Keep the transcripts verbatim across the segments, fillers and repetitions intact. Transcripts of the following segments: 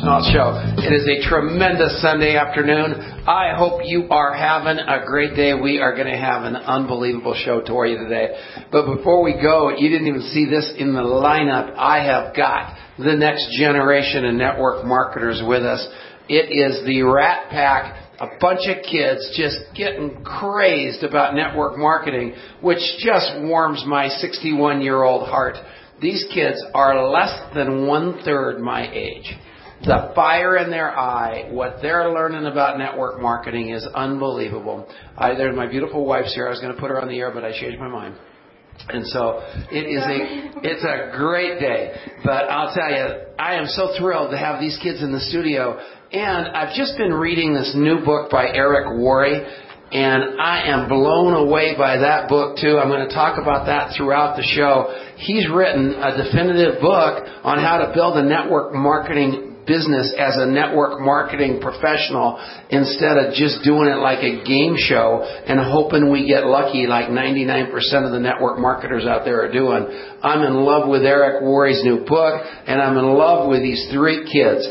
Chenault Show. It is a tremendous Sunday afternoon. I hope you are having a great day. We are going to have an unbelievable show for you today. But before we go, you didn't even see this in the lineup. I have got the next generation of network marketers with us. It is the Rat Pack. A bunch of kids just getting crazed about network marketing, which just warms my sixty-one-year-old heart. These kids are less than one-third my age. The fire in their eye, what they're learning about network marketing is unbelievable. I, there's my beautiful wife's here. I was going to put her on the air, but I changed my mind. And so it is a, it's a great day. But I'll tell you, I am so thrilled to have these kids in the studio. And I've just been reading this new book by Eric Worre, and I am blown away by that book, too. I'm going to talk about that throughout the show. He's written a definitive book on how to build a network marketing business as a network marketing professional instead of just doing it like a game show and hoping we get lucky like ninety-nine percent of the network marketers out there are doing. I'm in love with Eric Worre's new book, and I'm in love with these three kids.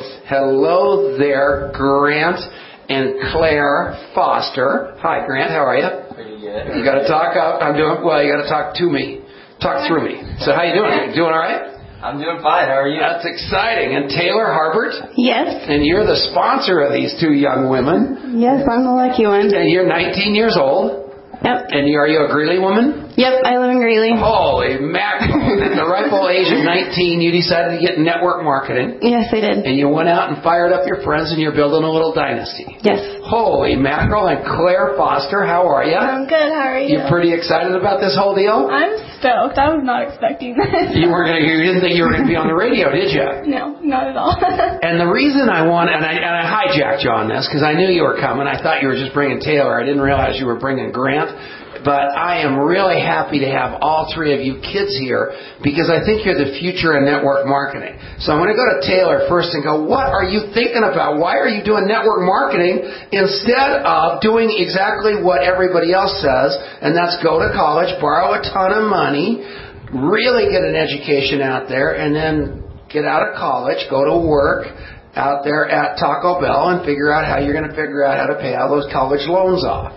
Hello there, Grant and Claire Foster. Hi, Grant. How are you? Pretty good. You got to talk out. I'm doing well. You got to talk to me. Talk through me. So how you doing? You doing all right? I'm doing fine. How are you? That's exciting. And Taylor Harbert? Yes. And you're the sponsor of these two young women. Yes, I'm the lucky one. And you're nineteen years old. Yep. And you, are you a Greeley woman? Yep, I live in Greeley. Holy mackerel. At the ripe old age of nineteen, you decided to get network marketing. Yes, I did. And you went out and fired up your friends, and you're building a little dynasty. Yes. Holy mackerel. And Claire Foster, how are you? I'm good. How are you? You pretty excited about this whole deal? I'm stoked. I was not expecting this. You weren't gonna, you didn't think you were going to be on the radio, did you? No, not at all. And the reason I want, and I, and I hijacked you on this because I knew you were coming. I thought you were just bringing Taylor. I didn't realize you were bringing Grant. But I am really happy to have all three of you kids here because I think you're the future of network marketing. So I'm going to go to Taylor first and go, what are you thinking about? Why are you doing network marketing instead of doing exactly what everybody else says, and that's go to college, borrow a ton of money, really get an education out there, and then get out of college, go to work out there at Taco Bell and figure out how you're going to figure out how to pay all those college loans off.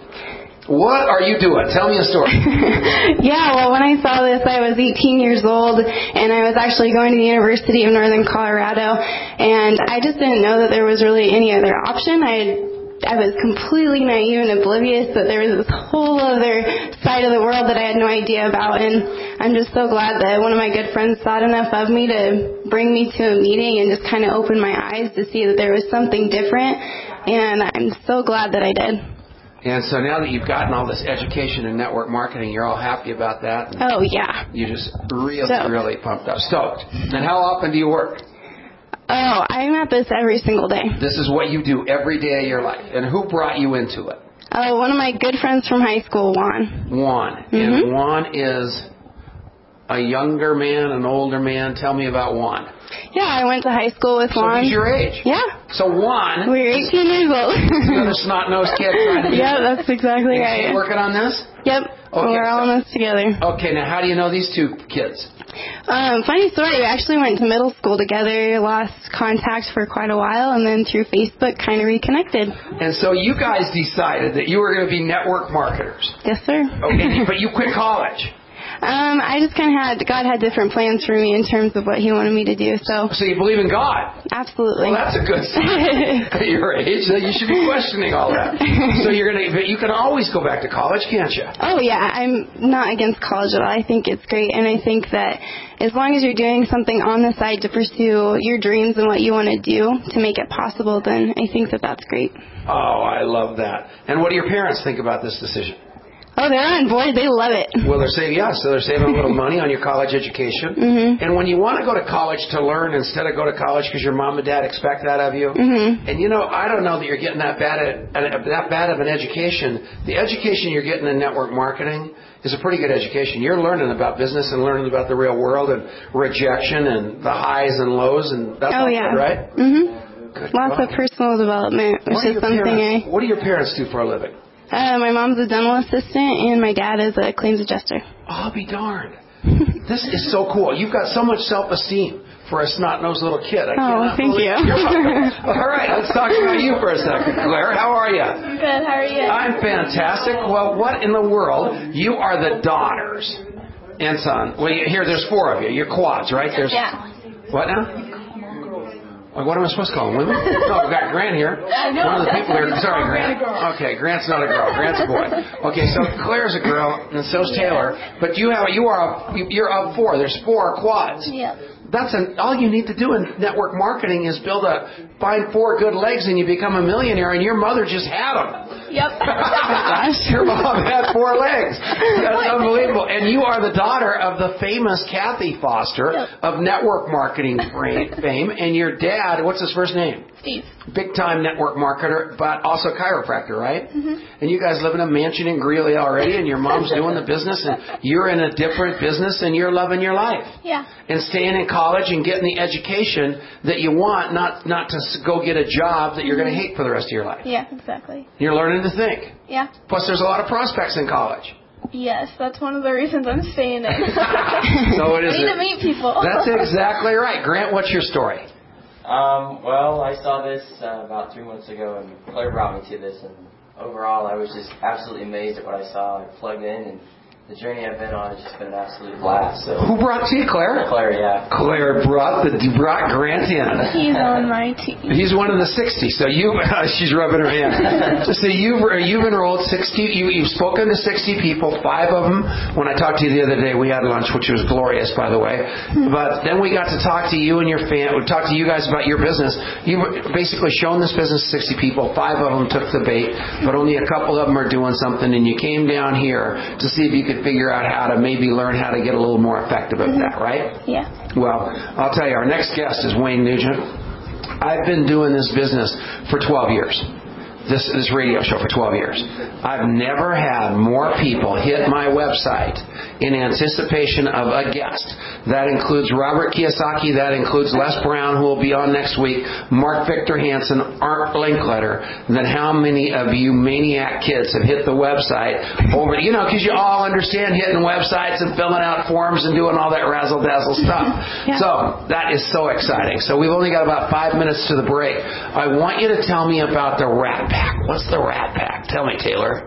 What are you doing? Tell me a story. Yeah, well, when I saw this, I was eighteen years old, and I was actually going to the University of Northern Colorado, and I just didn't know that there was really any other option. I had I was completely naive and oblivious that there was this whole other side of the world that I had no idea about, and I'm just so glad that one of my good friends thought enough of me to bring me to a meeting and just kind of open my eyes to see that there was something different, and I'm so glad that I did. And so now that you've gotten all this education in network marketing, you're all happy about that? Oh, yeah. You're just really, Stoked. really pumped up. Stoked. And how often do you work? Oh, I'm at this every single day. This is what you do every day of your life. And who brought you into it? Oh, one of my good friends from high school, Juan. Juan. Mm-hmm. And Juan is a younger man, an older man. Tell me about Juan. Yeah, I went to high school with So Juan. he's your age? Yeah. So Juan... We were eighteen years old. Another snot-nosed kid trying to... Yeah, that's exactly Is right. he working on this? Yep. Okay, We're all so- in this together. Okay, now how do you know these two kids? Um, funny story, we actually went to middle school together, lost contact for quite a while, and then through Facebook kind of reconnected. And so you guys decided that you were going to be network marketers. Yes, sir. Okay, but you quit college. Um, I just kind of had, God had different plans for me in terms of what He wanted me to do, so. So you believe in God? Absolutely. Well, that's a good sign at your age. You should be questioning all that. So you're gonna, but you can always go back to college, can't you? Oh, yeah. I'm not against college at all. I think it's great, and I think that as long as you're doing something on the side to pursue your dreams and what you want to do to make it possible, then I think that that's great. Oh, I love that. And what do your parents think about this decision? Oh, they're on board. They love it. Well, they're saving, yeah, so they're saving a little money on your college education. Mm-hmm. And when you want to go to college to learn instead of go to college because your mom and dad expect that of you, mm-hmm. and you know, I don't know that you're getting that bad at, at that bad of an education. The education you're getting in network marketing is a pretty good education. You're learning about business and learning about the real world and rejection and the highs and lows, and that's oh, all yeah. good, right? Mm-hmm. Good Lots God. of personal development, which What is are your something parents, I... What do your parents do for a living? Uh, my mom's a dental assistant, and my dad is a claims adjuster. I'll be darned. This is so cool. You've got so much self-esteem for a snot-nosed little kid. I Oh, thank you. All right, let's talk about you for a second. Claire, how are you? Good. How are you? I'm fantastic. Well, what in the world? You are the daughters and son. Well, you, here, there's four of you. You're quads, right? There's Yeah. What now? Like, what am I supposed to call them? Women? No, we've got Grant here. One of the people there. Sorry, Grant. Okay, Grant's not a girl. Grant's a boy. Okay, so Claire's a girl, and so's Taylor. But you have you are a, you're of four. There's four quads. Yep. That's an, all you need to do in network marketing is build a find four good legs, and you become a millionaire. And your mother just had them. Yep. Your mom had four legs. That's unbelievable. And you are the daughter of the famous Kathy Foster Yep. of network marketing fame. And your dad, what's his first name? Steve. Big time network marketer, but also chiropractor, right? Mm-hmm. And you guys live in a mansion in Greeley already, and your mom's doing the business, and you're in a different business, and you're loving your life. Yeah. And staying in college and getting the education that you want, not not to go get a job that you're going to hate for the rest of your life. Yeah, exactly. You're learning to think. Yeah. Plus, there's a lot of prospects in college. Yes, that's one of the reasons I'm staying in. So it is. I need a- to meet people. That's exactly right. Grant, what's your story? Um, well, I saw this uh, about three months ago, and Claire brought me to this, and overall, I was just absolutely amazed at what I saw. I plugged in, and the journey I've been on has just been an absolute blast. So, Who brought to you, Claire? Claire, yeah. Claire brought the brought Grant in. He's on my team. He's one of the sixty. So you, she's rubbing her hand. So you've you've enrolled sixty. You you've spoken to sixty people. Five of them. When I talked to you the other day, we had lunch, which was glorious, by the way. But then we got to talk to you and your fan. We talked to you guys about your business. You've basically shown this business to sixty people. Five of them took the bait, but only a couple of them are doing something. And you came down here to see if you could figure out how to maybe learn how to get a little more effective at that, right? Yeah. Well, I'll tell you, our next guest is Wayne Nugent. I've been doing this business for twelve years. This this radio show for twelve years. I've never had more people hit my website in anticipation of a guest. That includes Robert Kiyosaki. That includes Les Brown, who will be on next week. Mark Victor Hansen, Art Linkletter. Then how many of you maniac kids have hit the website over? You know, because you all understand hitting websites and filling out forms and doing all that razzle dazzle stuff. Yeah. So that is so exciting. So we've only got about five minutes to the break. I want you to tell me about the Rat Pack. What's the Rat Pack? Tell me, Taylor.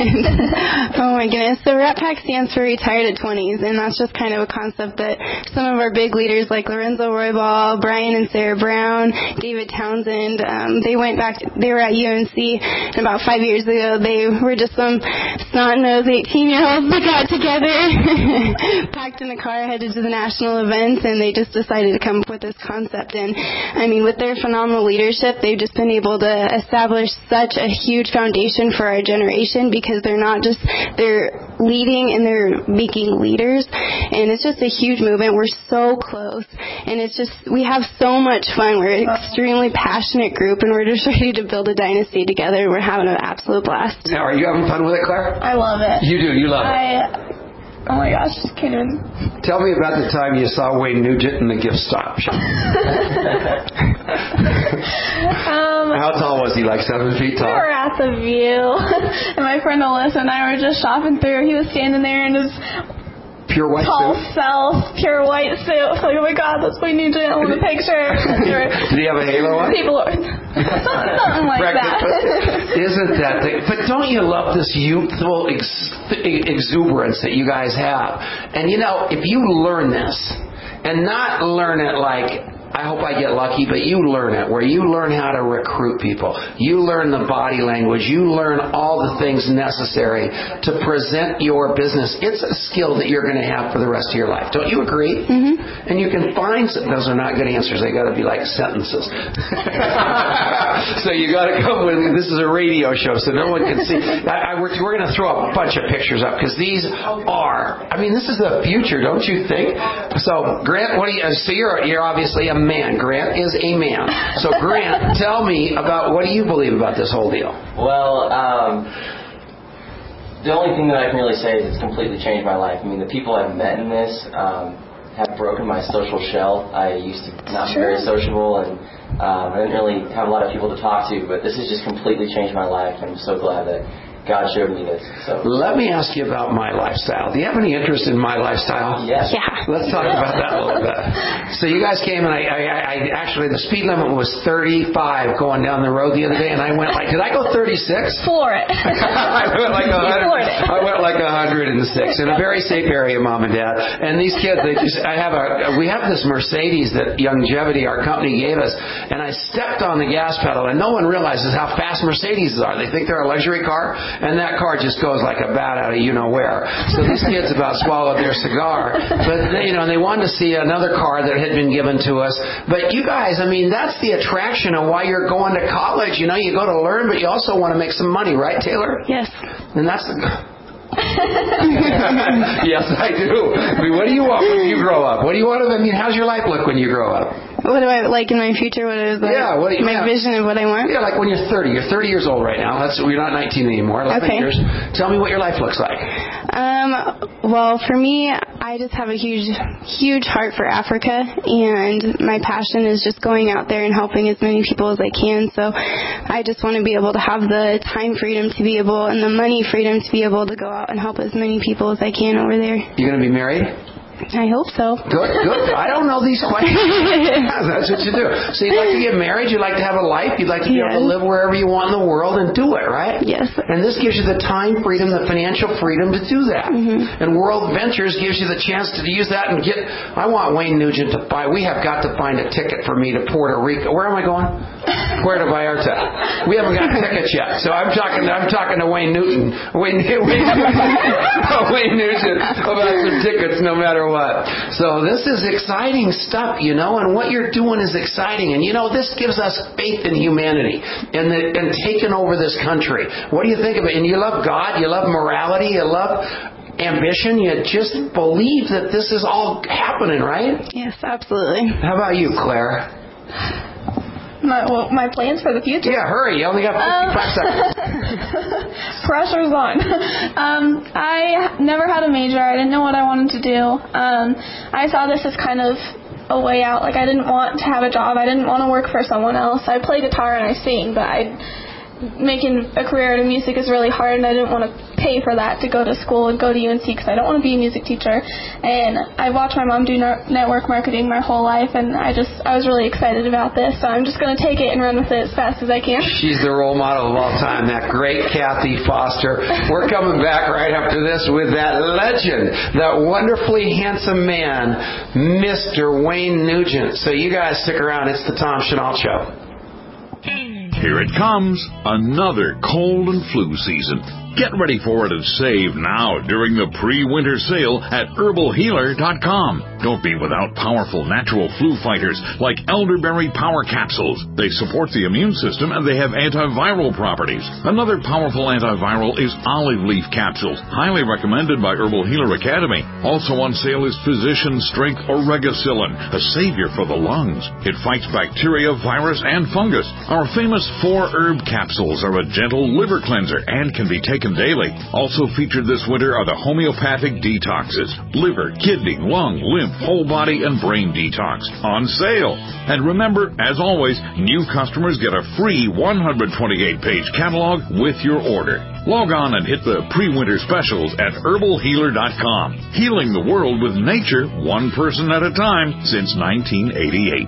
Oh my goodness. The Rat Pack stands for Retired at twenties, and that's just kind of a concept that some of our big leaders like Lorenzo Roybal, Brian and Sarah Brown, David Townsend, um, they went back, to, they were at U N C, and about five years ago they were just some snot-nosed eighteen-year-olds that got together, packed in a car, headed to the national events, and they just decided to come up with this concept. And I mean, with their phenomenal leadership, they've just been able to establish such a huge foundation for our generation, because they're not just, they're leading and they're making leaders, and it's just a huge movement. We're so close, and it's just, we have so much fun. We're an extremely passionate group, and we're just ready to build a dynasty together. We're having an absolute blast. Now, are you having fun with it, Claire? I love it. You do. You love it. I, oh my gosh, can't even. Tell me about the time you saw Wayne Nugent in the gift shop. um, How tall was he? Like seven feet We tall? were at the View, and my friend Alyssa and I were just shopping through. He was standing there in his Pure white tall suit? self, pure white suit. I was like, oh my god, that's Wayne Nugent on the picture. Did he have a halo on? People are something like that. Isn't that the, but don't you love this youthful ex, exuberance that you guys have? And you know, if you learn this, and not learn it like, I hope I get lucky, but you learn it, where you learn how to recruit people. You learn the body language. You learn all the things necessary to present your business. It's a skill that you're going to have for the rest of your life. Don't you agree? Mm-hmm. And you can find, those are not good answers. They got to be like sentences. So you got to come with, this is a radio show, so no one can see. I, I, we're we're going to throw a bunch of pictures up, because these are, I mean, this is the future, don't you think? So, Grant, what do you, so you're, you're obviously a man. Grant is a man. So, Grant, tell me about, what do you believe about this whole deal? Well, um, the only thing that I can really say is it's completely changed my life. I mean, the people I've met in this um, have broken my social shell. I used to not be very sociable, and um, I didn't really have a lot of people to talk to, but this has just completely changed my life, and I'm so glad that God showed me this. So let me ask you about my lifestyle. Do you have any interest in my lifestyle? yes. Yeah. Let's talk about that a little bit. So you guys came and I, I, I actually the speed limit was thirty-five going down the road the other day, and I went like, did I go thirty-six? Floor it. I went like a hundred. I went like a hundred and six in a very safe area, Mom and Dad. And these kids, they just, I have a, we have this Mercedes that Youngevity, our company, gave us, and I stepped on the gas pedal, and no one realizes how fast Mercedes are. They think they're a luxury car, and that car just goes like a bat out of you know where. So these kids about swallowed their cigar, but they, you know, they wanted to see another car that had been given to us. But you guys, I mean, that's the attraction of why you're going to college. You know, you go to learn, but you also want to make some money, right, Taylor? Yes. And that's the... Yes, I do. I mean, what do you want when you grow up? What do you want? I mean, how's your life look when you grow up? What do I like in my future? What is like Yeah, what do you, my yeah. vision of what I want? Yeah, like when you're thirty. You're thirty years old right now. That's you're not nineteen anymore. eleven Okay. years. Tell me what your life looks like. Um, well, for me, I just have a huge, huge heart for Africa, and my passion is just going out there and helping as many people as I can. So I just want to be able to have the time freedom to be able, and the money freedom to be able to go out and help as many people as I can over there. You going to be married? I hope so. Good, good. I don't know these questions. Yeah, that's what you do. So you'd like to get married, you'd like to have a life, you'd like to be Yes. able to live wherever you want in the world and do it, right? Yes. And this gives you the time freedom, the financial freedom to do that. Mm-hmm. And World Ventures gives you the chance to use that and get... I want Wayne Nugent to buy... We have got to find a ticket for me to Puerto Rico. Where am I going? Puerto Vallarta. We haven't got tickets yet. So I'm talking I'm talking to Wayne Newton. Wayne, Wayne, Wayne Nugent about some tickets no matter what. So this is exciting stuff, you know, and what you're doing is exciting. And, you know, this gives us faith in humanity and, the, and taking over this country. What do you think of it? And you love God, you love morality, you love ambition, you just believe that this is all happening, right? Yes, absolutely. How about you, Claire? My, well, my plans for the future. Yeah, hurry. You only got fifty-five seconds. Pressure's on. um, I never had a major. I didn't know what I wanted to do. Um, I saw this as kind of a way out. Like, I didn't want to have a job. I didn't want to work for someone else. I play guitar and I sing, but I making a career out of music is really hard, and I didn't want to pay for that to go to school and go to U N C because I don't want to be a music teacher. And I watched my mom do network marketing my whole life, and I just I was really excited about this. So I'm just going to take it and run with it as fast as I can. She's the role model of all time, that great Kathy Foster. We're coming back right after this with that legend, that wonderfully handsome man, Mister Wayne Nugent. So you guys stick around. It's the Tom Chenault Show. Here it comes, another cold and flu season. Get ready for it and save now during the pre-winter sale at herbal healer dot com. Don't be without powerful natural flu fighters like elderberry power capsules. They support the immune system and they have antiviral properties. Another powerful antiviral is olive leaf capsules, highly recommended by Herbal Healer Academy. Also on sale is Physician Strength Oregacillin, a savior for the lungs. It fights bacteria, virus, and fungus. Our famous four herb capsules are a gentle liver cleanser and can be taken daily. Also featured this winter are the homeopathic detoxes, liver, kidney, lung, lymph, whole body, and brain detox on sale. And remember, as always, new customers get a free one hundred twenty-eight page catalog with your order. Log on and hit the pre-winter specials at herbal healer dot com. Healing the world with nature, one person at a time, since nineteen eighty-eight.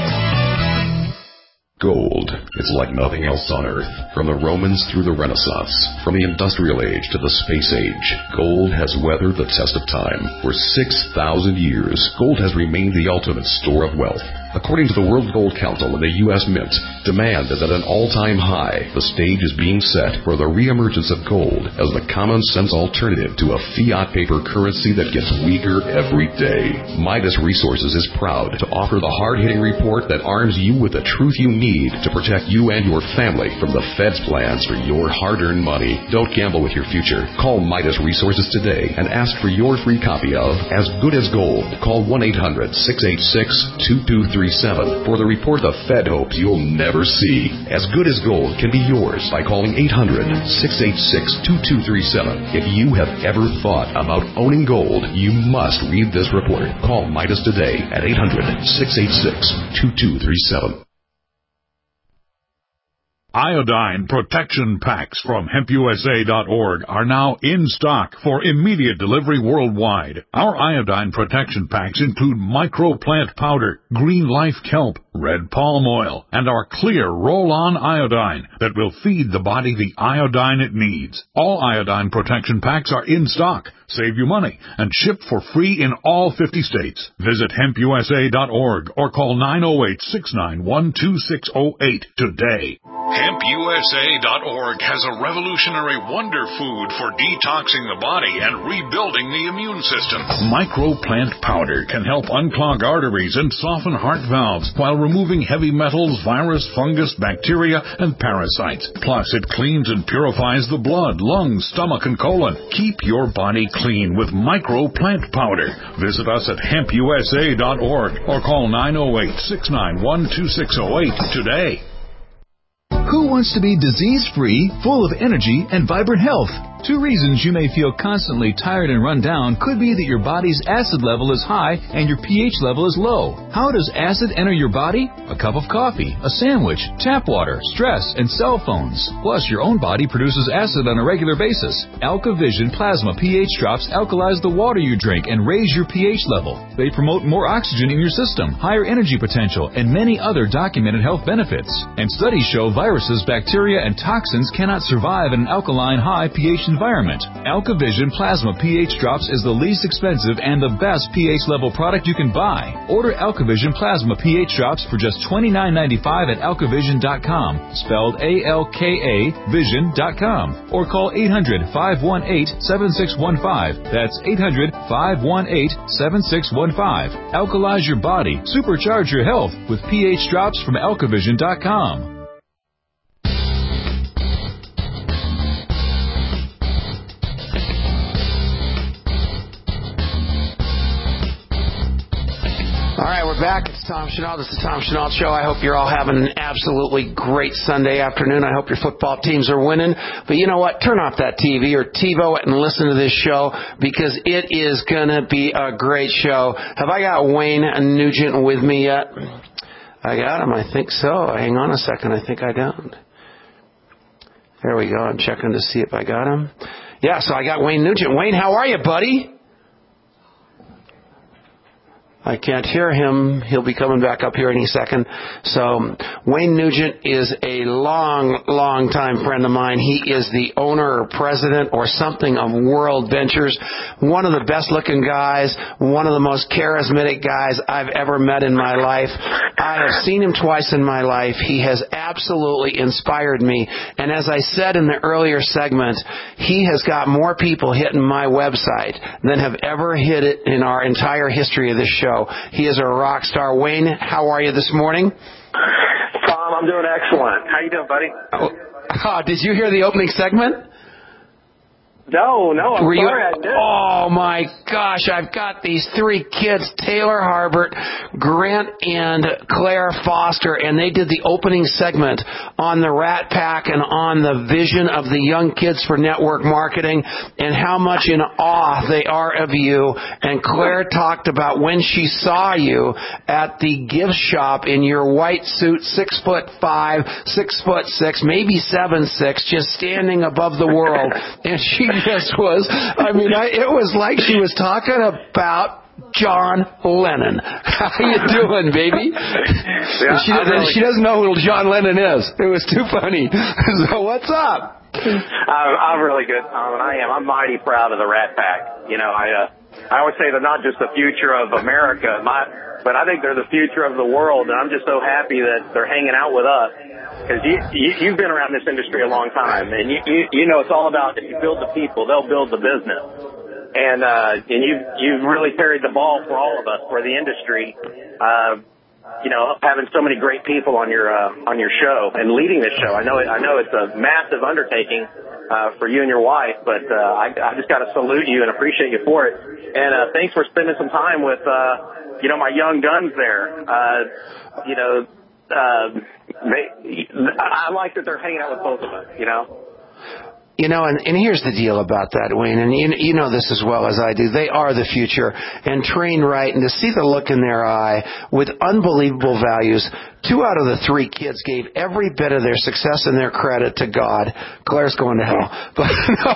Gold. It's like nothing else on Earth. From the Romans through the Renaissance, from the Industrial Age to the Space Age, gold has weathered the test of time. For six thousand years, gold has remained the ultimate store of wealth. According to the World Gold Council and the U S Mint, demand is at an all-time high. The stage is being set for the reemergence of gold as the common-sense alternative to a fiat paper currency that gets weaker every day. Midas Resources is proud to offer the hard-hitting report that arms you with the truth you need to protect you and your family from the Fed's plans for your hard-earned money. Don't gamble with your future. Call Midas Resources today and ask for your free copy of As Good as Gold. Call one eight hundred six eight six two two three seven for the report the Fed hopes you'll never see. As Good as Gold can be yours by calling eight hundred six eight six two two three seven. If you have ever thought about owning gold, you must read this report. Call Midas today at eight hundred six eight six two two three seven. Iodine Protection Packs from hemp u s a dot org are now in stock for immediate delivery worldwide. Our iodine protection packs include microplant powder, green life kelp, red palm oil, and our clear roll-on iodine that will feed the body the iodine it needs. All iodine protection packs are in stock, save you money, and ship for free in all fifty states. Visit hemp u s a dot org or call nine oh eight, six nine one, two six oh eight today. hemp u s a dot org has a revolutionary wonder food for detoxing the body and rebuilding the immune system. Microplant powder can help unclog arteries and soften heart valves while removing heavy metals, virus, fungus, bacteria, and parasites. Plus, it cleans and purifies the blood, lungs, stomach, and colon. Keep your body clean with Microplant powder. Visit us at hemp u s a dot org or call nine oh eight, six nine one, two six oh eight today. Who wants to be disease-free, full of energy, and vibrant health? Two reasons you may feel constantly tired and run down could be that your body's acid level is high and your pH level is low. How does acid enter your body? A cup of coffee, a sandwich, tap water, stress, and cell phones. Plus, your own body produces acid on a regular basis. AlkaVision Plasma pH drops alkalize the water you drink and raise your pH level. They promote more oxygen in your system, higher energy potential, and many other documented health benefits. And studies show viruses, bacteria, and toxins cannot survive in an alkaline high pH environment. AlkaVision Plasma pH Drops is the least expensive and the best pH level product you can buy. Order AlkaVision Plasma pH Drops for just twenty-nine ninety-five at alkavision dot com, spelled A L K A vision dot com, or call eight hundred, five one eight, seven six one five. That's eight hundred, five one eight, seven six one five. Alkalize your body, supercharge your health with pH Drops from alkavision dot com. All right, we're back. It's Tom Chenault. This is the Tom Chenault Show. I hope you're all having an absolutely great Sunday afternoon. I hope your football teams are winning. But you know what? Turn off that T V or TiVo it and listen to this show because it is going to be a great show. Have I got Wayne Nugent with me yet? I got him. I think so. Hang on a second. I think I don't. There we go. I'm checking to see if I got him. Yeah, so I got Wayne Nugent. Wayne, how are you, buddy? I can't hear him. He'll be coming back up here any second. So Wayne Nugent is a long, long time friend of mine. He is the owner or president or something of World Ventures. One of the best looking guys, one of the most charismatic guys I've ever met in my life. I have seen him twice in my life. He has absolutely inspired me. And as I said in the earlier segment, he has got more people hitting my website than have ever hit it in our entire history of this show. He is a rock star. Wayne, how are you this morning? Tom, I'm doing excellent. How you doing, buddy? Oh, oh, did you hear the opening segment? No, no, I'm Were you, sorry I did. Oh, my gosh. I've got these three kids, Taylor Harbert, Grant, and Claire Foster, and they did the opening segment on the Rat Pack and on the vision of the young kids for network marketing and how much in awe they are of you. And Claire talked about when she saw you at the gift shop in your white suit, six foot five, six foot six, maybe seven six, just standing above the world. And she just was, I mean, I, it was like she was talking about John Lennon. How you doing, baby? Yeah, she, really she doesn't know who John Lennon is. It was too funny. So what's up? I'm, I'm really good, Tom, and I am. I'm mighty proud of the Rat Pack. You know, I uh, I always say they're not just the future of America, my, but I think they're the future of the world, and I'm just so happy that they're hanging out with us. Because you, you, you've been around this industry a long time, and you, you, you know it's all about if you build the people, they'll build the business. And uh, and you've you've really carried the ball for all of us, for the industry. Uh, you know, having so many great people on your uh, on your show and leading this show. I know it, I know it's a massive undertaking uh, for you and your wife, but uh, I, I just got to salute you and appreciate you for it. And uh, thanks for spending some time with uh, you know my young guns there. Uh, you know. Uh, they, I like that they're hanging out with both of us, you know. You know, and, and here's the deal about that, Wayne, and you, you know this as well as I do. They are the future, and trained right, and to see the look in their eye with unbelievable values. Two out of the three kids gave every bit of their success and their credit to God. Claire's going to hell. But no,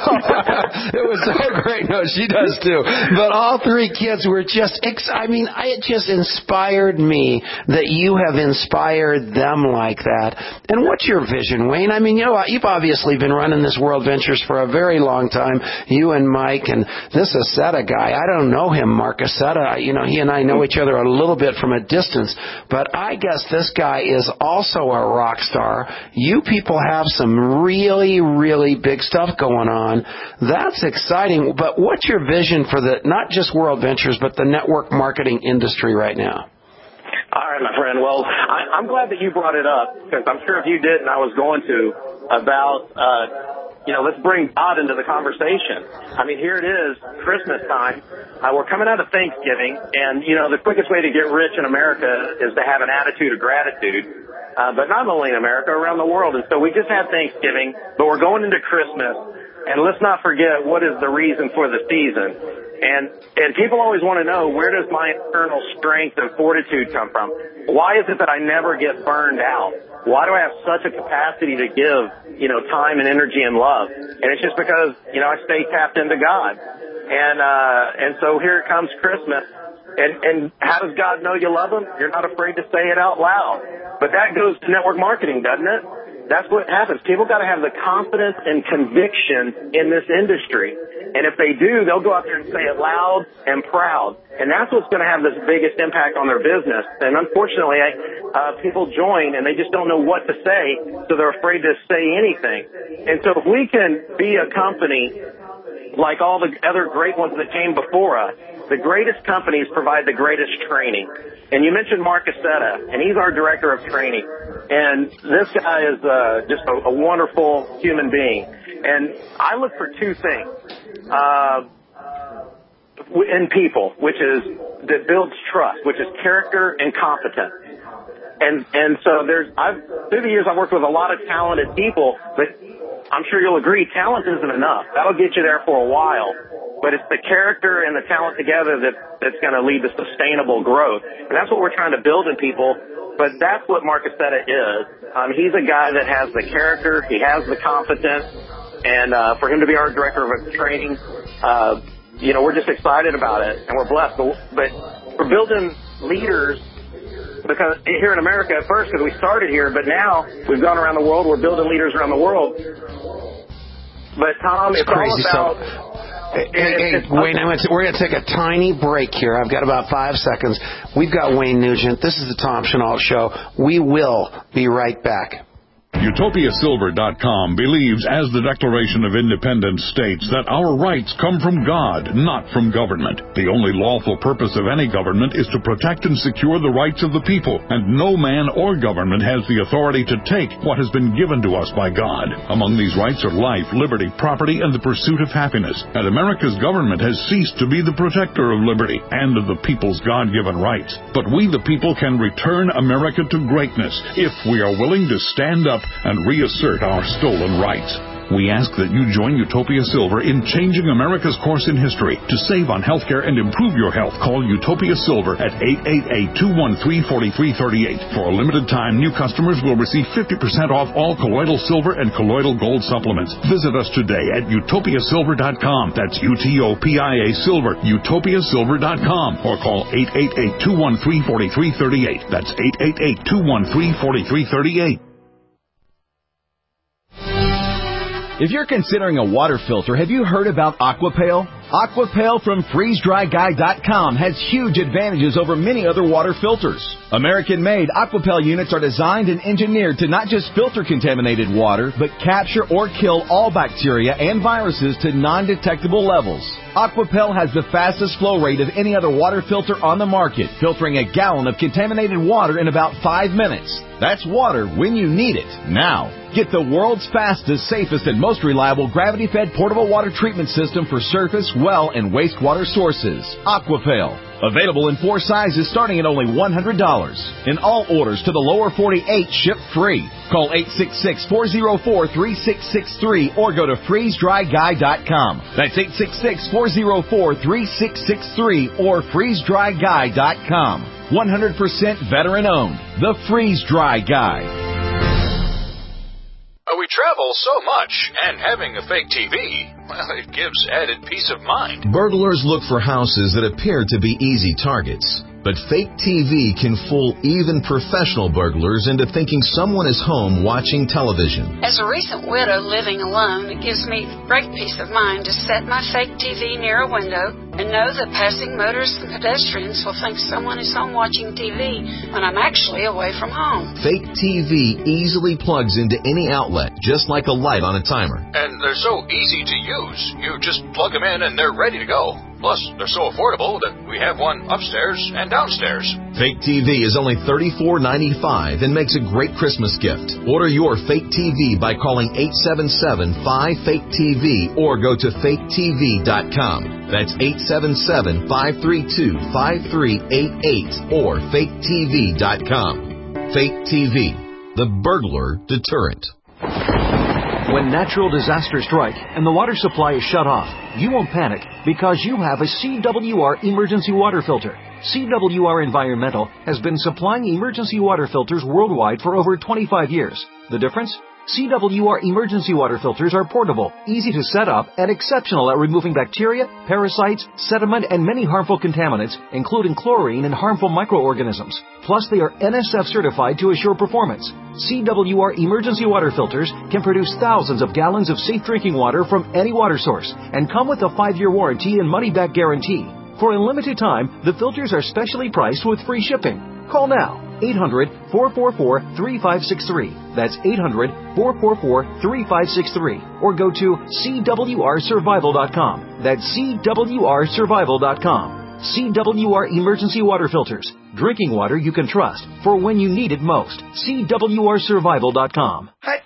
it was so great. No, she does too. But all three kids were just, ex- I mean, it just inspired me that you have inspired them like that. And what's your vision, Wayne? I mean, you know, you've obviously been running this World Ventures for a very long time, you and Mike, and this Aceta guy, I don't know him, Mark Aceta. You know, he and I know each other a little bit from a distance, but I guess this guy is also a rock star. You people have some really, really big stuff going on. That's exciting. But what's your vision for the, not just World Ventures, but the network marketing industry right now? All right, my friend. Well, I, I'm glad that you brought it up, because I'm sure if you didn't, I was going to, about, uh, you know, let's bring God into the conversation. I mean, here it is, Christmas time. Uh, we're coming out of Thanksgiving, and, you know, the quickest way to get rich in America is to have an attitude of gratitude. Uh, but not only in America, around the world. And so we just had Thanksgiving, but we're going into Christmas. And let's not forget what is the reason for the season. And and people always want to know, where does my internal strength and fortitude come from? Why is it that I never get burned out? Why do I have such a capacity to give, you know, time and energy and love? And it's just because, you know, I stay tapped into God. And uh and so here it comes Christmas. And and how does God know you love Him? You're not afraid to say it out loud. But that goes to network marketing, doesn't it? That's what happens. People got to have the confidence and conviction in this industry. And if they do, they'll go out there and say it loud and proud. And that's what's going to have the biggest impact on their business. And unfortunately, I, uh, people join and they just don't know what to say, so they're afraid to say anything. And so if we can be a company like all the other great ones that came before us, the greatest companies provide the greatest training. And you mentioned Mark Aceta, and he's our director of training. And this guy is uh, just a, a wonderful human being. And I look for two things uh, in people, which is that builds trust, which is character and competence. And and so there's I've through the years I've worked with a lot of talented people, but I'm sure you'll agree, talent isn't enough. That'll get you there for a while. But it's the character and the talent together that, that's going to lead to sustainable growth. And that's what we're trying to build in people. But that's what Mark Aceta is. Um, he's a guy that has the character. He has the competence. And uh, for him to be our director of training, uh, you know, we're just excited about it. And we're blessed. But we're building leaders because here in America at first, because we started here. But now we've gone around the world. We're building leaders around the world. But, Tom, it's, it's all about... So- Hey, hey, Wayne, I'm gonna t- we're going to take a tiny break here. I've got about five seconds. We've got Wayne Nugent. This is the Tom Chenault Show. We will be right back. Utopia Silver dot com believes, as the Declaration of Independence states, that our rights come from God, not from government. The only lawful purpose of any government is to protect and secure the rights of the people, and no man or government has the authority to take what has been given to us by God. Among these rights are life, liberty, property, and the pursuit of happiness. And America's government has ceased to be the protector of liberty and of the people's God-given rights. But we, the people, can return America to greatness if we are willing to stand up and reassert our stolen rights. We ask that you join Utopia Silver in changing America's course in history. To save on healthcare and improve your health, call Utopia Silver at eight eight eight, two one three, four three three eight. For a limited time, new customers will receive fifty percent off all colloidal silver and colloidal gold supplements. Visit us today at Utopia Silver dot com. That's U T O P I A Silver, Utopia Silver dot com. Or call eight eight eight, two one three, four three three eight. That's eight eight eight, two one three, four three three eight. If you're considering a water filter, have you heard about Aquapale? Aquapale from freeze dry guy dot com has huge advantages over many other water filters. American-made Aquapale units are designed and engineered to not just filter contaminated water, but capture or kill all bacteria and viruses to non-detectable levels. Aquapale has the fastest flow rate of any other water filter on the market, filtering a gallon of contaminated water in about five minutes. That's water when you need it, now. Get the world's fastest, safest, and most reliable gravity-fed portable water treatment system for surface, well and wastewater sources. Aquapail. Available in four sizes starting at only one hundred dollars. And all orders to the lower forty-eight ship free. Call eight six six, four oh four, three six six three or go to freeze dry guy dot com. That's eight six six, four oh four, three six six three or freeze dry guy dot com. one hundred percent veteran owned. The Freeze Dry Guy. We travel so much, and having a fake T V, well, it gives added peace of mind. Burglars look for houses that appear to be easy targets. But fake T V can fool even professional burglars into thinking someone is home watching television. As a recent widow living alone, it gives me great peace of mind to set my fake T V near a window and know that passing motorists and pedestrians will think someone is home watching T V when I'm actually away from home. Fake T V easily plugs into any outlet, just like a light on a timer. And they're so easy to use. You just plug them in and they're ready to go. Plus, they're so affordable that we have one upstairs and downstairs. Fake T V is only thirty-four ninety-five and makes a great Christmas gift. Order your fake T V by calling eight seven seven, five, fake T V or go to fake T V dot com. That's eight seven seven, five three two, five three eight eight or fake T V dot com. Fake T V, the burglar deterrent. When natural disasters strike and the water supply is shut off, you won't panic because you have a C W R emergency water filter. C W R Environmental has been supplying emergency water filters worldwide for over twenty-five years. The difference? C W R emergency water filters are portable, easy to set up, and exceptional at removing bacteria, parasites, sediment, and many harmful contaminants, including chlorine and harmful microorganisms. Plus, they are N S F certified to assure performance. C W R emergency water filters can produce thousands of gallons of safe drinking water from any water source and come with a five-year warranty and money-back guarantee. For a limited time, the filters are specially priced with free shipping. Call now. eight hundred, four four four, three five six three. That's eight hundred, four four four, three five six three. Or go to C W R survival dot com. That's C W R survival dot com. C W R Emergency Water Filters. Drinking water you can trust for when you need it most. C W R survival dot com.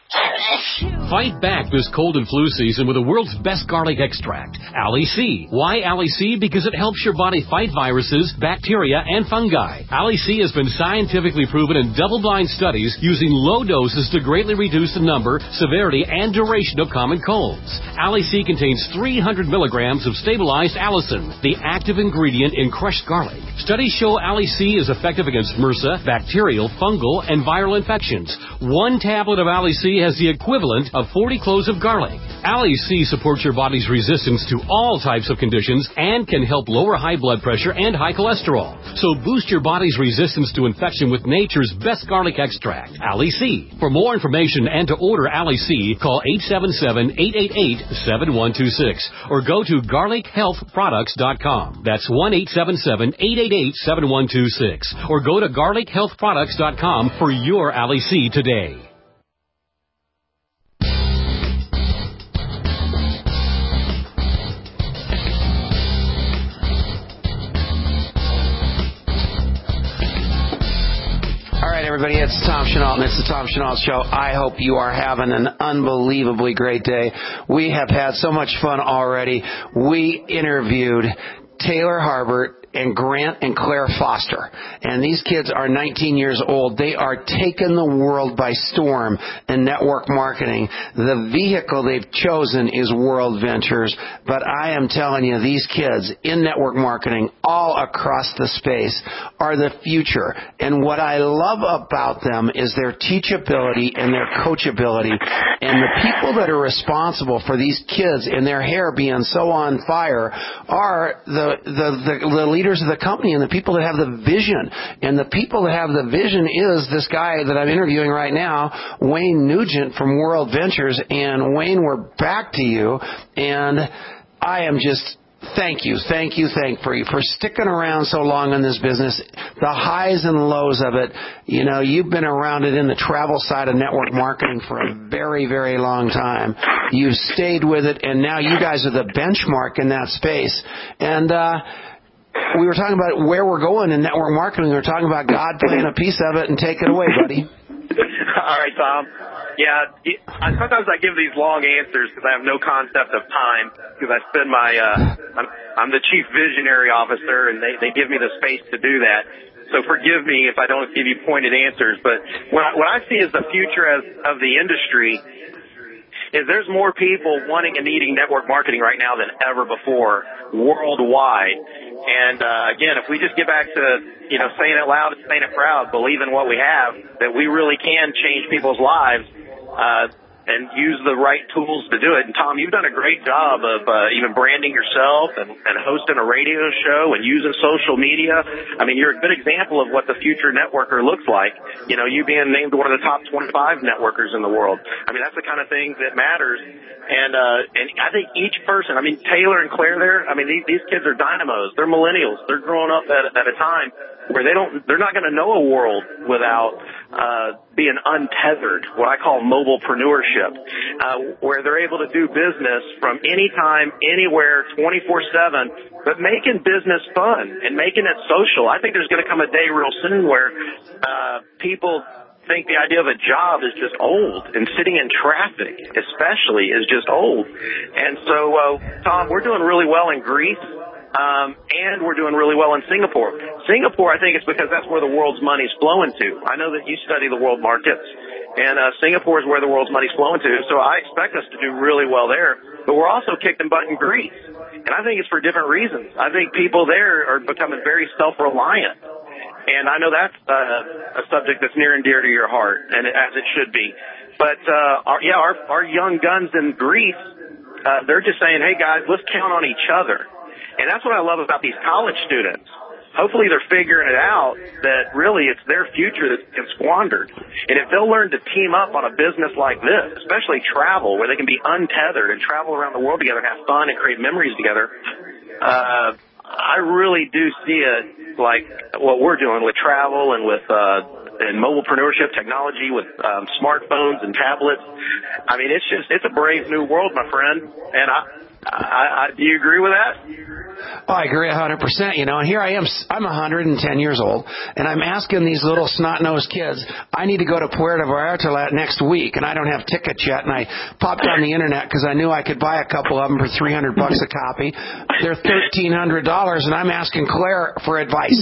Fight back this cold and flu season with the world's best garlic extract, Ali C. Why Ali C? Because it helps your body fight viruses, bacteria, and fungi. Ali C has been scientifically proven in double-blind studies using low doses to greatly reduce the number, severity, and duration of common colds. Ali C contains three hundred milligrams of stabilized allicin, the active ingredient in crushed garlic. Studies show Ali C is effective against MRSA, bacterial, fungal, and viral infections. One tablet of Ali C has the equivalent of forty cloves of garlic. Ali C supports your body's resistance to all types of conditions and can help lower high blood pressure and high cholesterol. So boost your body's resistance to infection with nature's best garlic extract, Ali C. For more information and to order Ali C, call eight seven seven, eight eight eight, seven one two six or go to garlic health products dot com. That's one eight seven seven, eight eight eight, seven one two six or go to garlic health products dot com for your Ali C today. Everybody, it's Tom Chenault, and it's the Tom Chenault Show. I hope you are having an unbelievably great day. We have had so much fun already. We interviewed Taylor Harbert and Grant and Claire Foster. And these kids are nineteen years old. They are taking the world by storm in network marketing. The vehicle they've chosen is World Ventures. But I am telling you, these kids in network marketing all across the space are the future. And what I love about them is their teachability and their coachability. And the people that are responsible for these kids and their hair being so on fire are the, the, the, the leaders of the company and the people that have the vision. And the people that have the vision is this guy that I'm interviewing right now, Wayne Nugent from World Ventures. And Wayne, we're back to you. And I am just... Thank you, thank you, thank you for sticking around so long in this business. The highs and lows of it, you know, you've been around it in the travel side of network marketing for a very, very long time. You've stayed with it, and now you guys are the benchmark in that space. And uh, we were talking about where we're going in network marketing. We were talking about God playing a piece of it, and take it away, buddy. All right, Tom. Yeah, I, sometimes I give these long answers because I have no concept of time because I spend my, uh, I'm, I'm the chief visionary officer and they, they give me the space to do that. So forgive me if I don't give you pointed answers, but what I, what I see as the future as, of the industry is there's more people wanting and needing network marketing right now than ever before worldwide. And, uh, again, if we just get back to, you know, saying it loud and saying it proud, believe in what we have, that we really can change people's lives, uh, and use the right tools to do it. And Tom, you've done a great job of, uh, even branding yourself and, and hosting a radio show and using social media. I mean, you're a good example of what the future networker looks like. You know, you being named one of the top twenty-five networkers in the world. I mean, that's the kind of thing that matters. And, uh, and I think each person, I mean, Taylor and Claire there, I mean, these, these kids are dynamos. They're millennials. They're growing up at, at a time where they don't, they're not going to know a world without, uh, being untethered, what I call mobilepreneurship, uh, where they're able to do business from anytime, anywhere, twenty-four seven, but making business fun and making it social. I think there's going to come a day real soon where, uh, people think the idea of a job is just old, and sitting in traffic especially is just old. And so, uh, Tom, we're doing really well in Greece. Um, and we're doing really well in Singapore. Singapore, I think it's because that's where the world's money's flowing to. I know that you study the world markets, and uh, Singapore is where the world's money's flowing to, so I expect us to do really well there. But we're also kicking butt in Greece, and I think it's for different reasons. I think people there are becoming very self-reliant, and I know that's uh, a subject that's near and dear to your heart, and as it should be. But, uh, our, yeah, our, our young guns in Greece, uh, they're just saying, hey, guys, let's count on each other. And that's what I love about these college students. Hopefully they're figuring it out that really it's their future that's been squandered. And if they'll learn to team up on a business like this, especially travel, where they can be untethered and travel around the world together and have fun and create memories together, uh, I really do see it like what we're doing with travel and with uh, and mobilepreneurship technology with um, smartphones and tablets. I mean, it's just it's a brave new world, my friend. And I, I, I do you agree with that? Oh, I agree one hundred percent, you know, and here I am, I'm one hundred ten years old, and I'm asking these little snot-nosed kids, I need to go to Puerto Vallarta next week, and I don't have tickets yet, and I popped on the internet because I knew I could buy a couple of them for three hundred bucks a copy. They're thirteen hundred dollars, and I'm asking Claire for advice.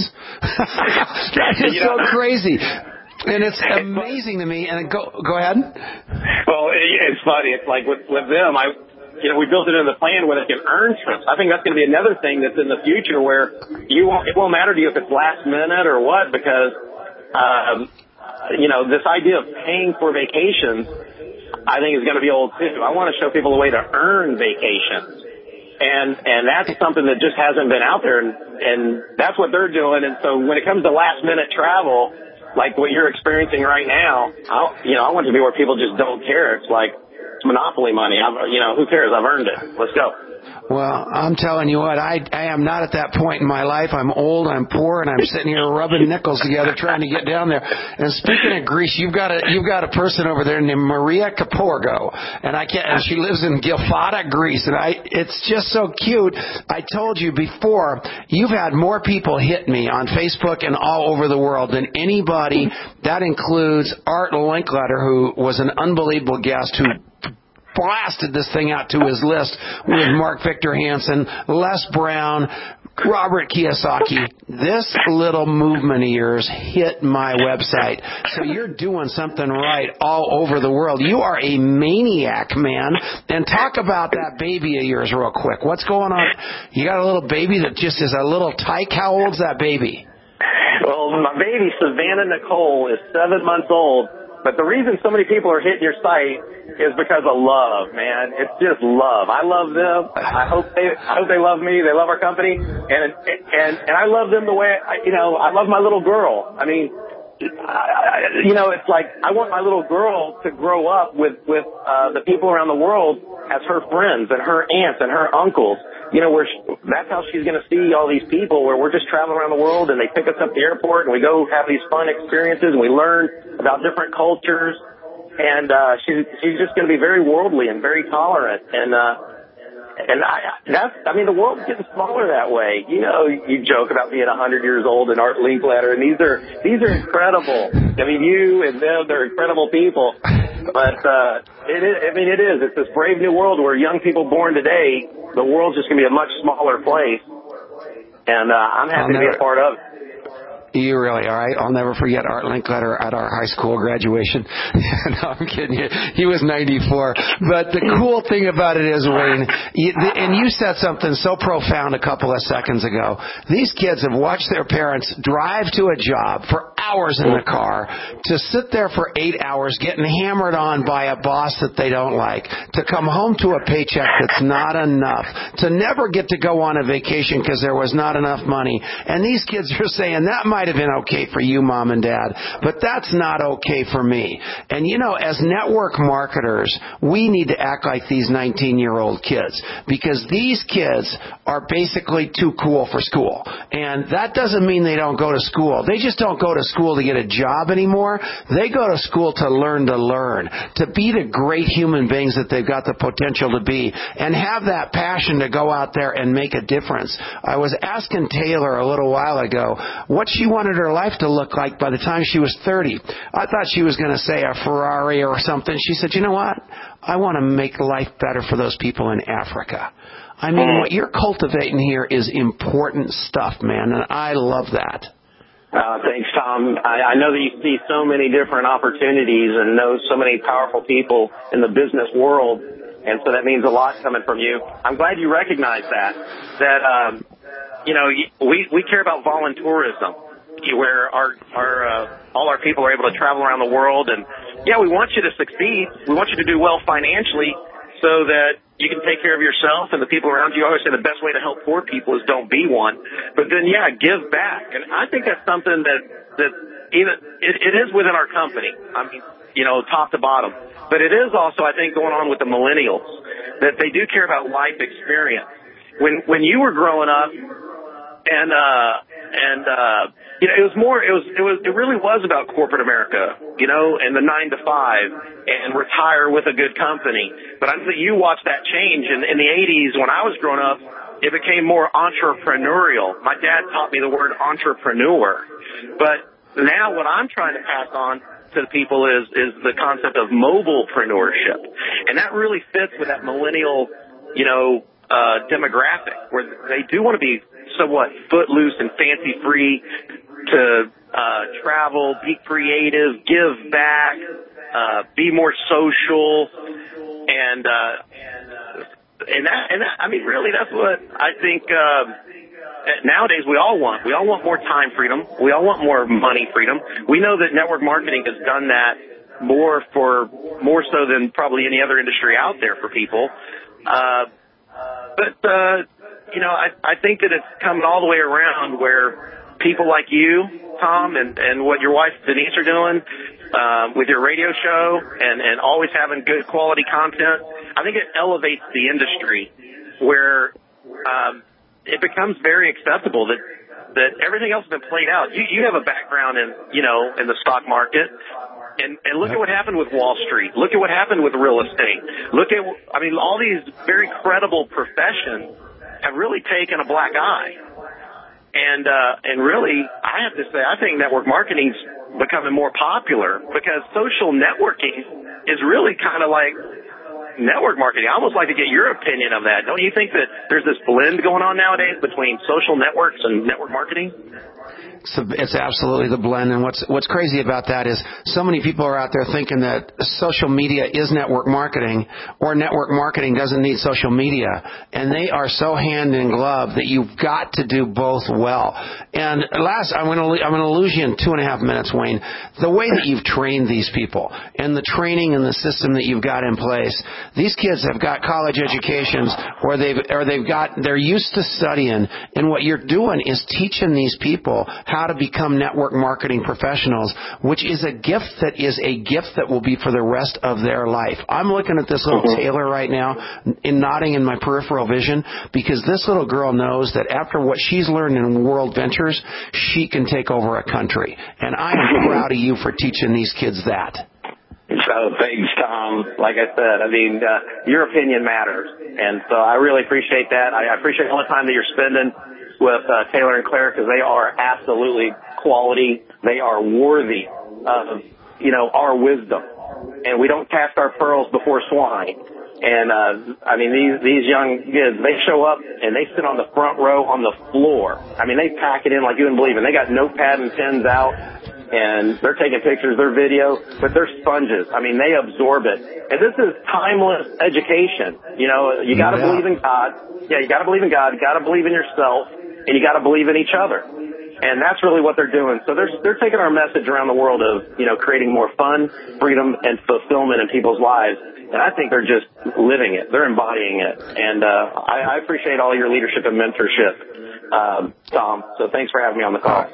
That is so crazy. And it's amazing to me, and go go ahead. Well, it's funny. It's like with, with them, I... You know, we built it into the plan where they can earn trips. I think that's going to be another thing that's in the future where you won't, it won't matter to you if it's last minute or what, because, um, you know, this idea of paying for vacations, I think is going to be old too. I want to show people a way to earn vacations. And, and that's something that just hasn't been out there, and, and that's what they're doing. And so when it comes to last minute travel, like what you're experiencing right now, I, you know, I want it to be where people just don't care. It's like, Monopoly money. I've, you know, who cares? I've earned it. Let's go. Well, I'm telling you what, I, I am not at that point in my life. I'm old, I'm poor, and I'm sitting here rubbing nickels together trying to get down there. And speaking of Greece, you've got a you've got a person over there named Maria Kaporgo, and I can't. And she lives in Gilfata, Greece, and I. It's just so cute. I told you before, you've had more people hit me on Facebook and all over the world than anybody. That includes Art Linkletter, who was an unbelievable guest who blasted this thing out to his list with Mark Victor Hansen, Les Brown, Robert Kiyosaki. This little movement of yours hit my website. So you're doing something right all over the world. You are a maniac, man. And talk about that baby of yours real quick. What's going on? You got a little baby that just is a little tyke. How old's that baby? Well, my baby, Savannah Nicole, is seven months old. But the reason so many people are hitting your site is because of love, man. It's just love. I love them. I hope they, I hope they love me. They love our company, and and and I love them the way I, you know. I love my little girl. I mean, I, you know, it's like I want my little girl to grow up with with uh, the people around the world as her friends and her aunts and her uncles. You know, where she, that's how she's going to see all these people, where we're just traveling around the world and they pick us up at the airport and we go have these fun experiences and we learn about different cultures. And, uh, she's, she's just going to be very worldly and very tolerant. And, uh, and I, that's, I mean, the world's getting smaller that way. You know, you joke about being a hundred years old and Art Linkletter, and these are, these are incredible. I mean, you and them, they're incredible people. But uh, it is, I mean, it is. It's this brave new world where young people born today, the world's just going to be a much smaller place. And uh, I'm happy to be a part of it. You really are. Right? I'll never forget Art Linkletter at our high school graduation. No, I'm kidding you. He was ninety-four. But the cool thing about it is, Wayne, you, and you said something so profound a couple of seconds ago. These kids have watched their parents drive to a job for hours in the car, to sit there for eight hours getting hammered on by a boss that they don't like, to come home to a paycheck that's not enough, to never get to go on a vacation because there was not enough money. And these kids are saying, that might have been okay for you, Mom and Dad, but that's not okay for me. And you know, as network marketers, we need to act like these nineteen-year-old kids, because these kids are basically too cool for school. And that doesn't mean they don't go to school. They just don't go to school to get a job anymore. They go to school to learn to learn, to be the great human beings that they've got the potential to be, and have that passion to go out there and make a difference. I was asking Taylor a little while ago what she wanted her life to look like by the time she was thirty. I thought she was going to say a Ferrari or something. She said, you know what? I want to make life better for those people in Africa. I mean, what you're cultivating here is important stuff, man, and I love that. Uh, thanks, Tom. I, I know that you see so many different opportunities and know so many powerful people in the business world, and so that means a lot coming from you. I'm glad you recognize that, that, um, you know, we, we care about voluntourism, where our, our, uh, all our people are able to travel around the world. And yeah, we want you to succeed. We want you to do well financially so that you can take care of yourself and the people around you. I always say the best way to help poor people is don't be one. But then, yeah, give back. And I think that's something that, that even, it, it is within our company. I mean, you know, top to bottom. But it is also, I think, going on with the millennials, that they do care about life experience. When, when you were growing up, and, uh, and, uh, you know, it was more, it was, it was, it really was about corporate America, you know, and the nine to five and retire with a good company. But I think you watched that change in, in the eighties when I was growing up. It became more entrepreneurial. My dad taught me the word entrepreneur. But now what I'm trying to pass on to the people is, is the concept of mobilepreneurship. And that really fits with that millennial, you know, uh, demographic where they do want to be somewhat footloose and fancy free to uh, travel, be creative, give back, uh, be more social, and uh, and that, and that, I mean, really, that's what I think. Uh, nowadays, we all want. We all want more time freedom. We all want more money freedom. We know that network marketing has done that more for more so than probably any other industry out there for people. Uh, but uh, you know, I, I think that it's coming all the way around where people like you, Tom, and, and what your wife Denise are doing uh, with your radio show and, and always having good quality content, I think it elevates the industry where um, it becomes very acceptable that that everything else has been played out. You, you have a background in, you know, in the stock market. And, and look at what happened with Wall Street. Look at what happened with real estate. Look at, I mean, all these very credible professions have really taken a black eye. And, uh, and really, I have to say, I think network marketing's becoming more popular because social networking is really kind of like network marketing. I almost like to get your opinion of that. Don't you think that there's this blend going on nowadays between social networks and network marketing? It's, it's absolutely the blend, and what's what's crazy about that is so many people are out there thinking that social media is network marketing, or network marketing doesn't need social media, and they are so hand in glove that you've got to do both well. And last, I'm going to I'm going to lose you in two and a half minutes, Wayne. The way that you've trained these people, and the training and the system that you've got in place, these kids have got college educations, or they've or they've got they're used to studying, and what you're doing is teaching these people how to become network marketing professionals, which is a gift that is a gift that will be for the rest of their life. I'm looking at this little Taylor right now and nodding in my peripheral vision because this little girl knows that after what she's learned in World Ventures, she can take over a country. And I am proud of you for teaching these kids that. So thanks, Tom. Like I said, I mean, uh, your opinion matters. And so I really appreciate that. I appreciate all the time that you're spending with uh, Taylor and Claire because they are absolutely quality. They are worthy of, you know, our wisdom. and we don't cast our pearls before swine. And, uh, I mean, these, these young kids, they show up and they sit on the front row on the floor. I mean, they pack it in like you wouldn't believe it. They got notepad and pens out, and they're taking pictures, they're video, but they're sponges. I mean, they absorb it. And this is timeless education. You know, you gotta yeah. believe in God. Yeah, you gotta believe in God. You gotta believe in yourself, and you gotta believe in each other. And that's really what they're doing. So they're, they're taking our message around the world of, you know, creating more fun, freedom, and fulfillment in people's lives. And I think they're just living it. They're embodying it. And uh, I, I appreciate all your leadership and mentorship, um, Tom. So thanks for having me on the call.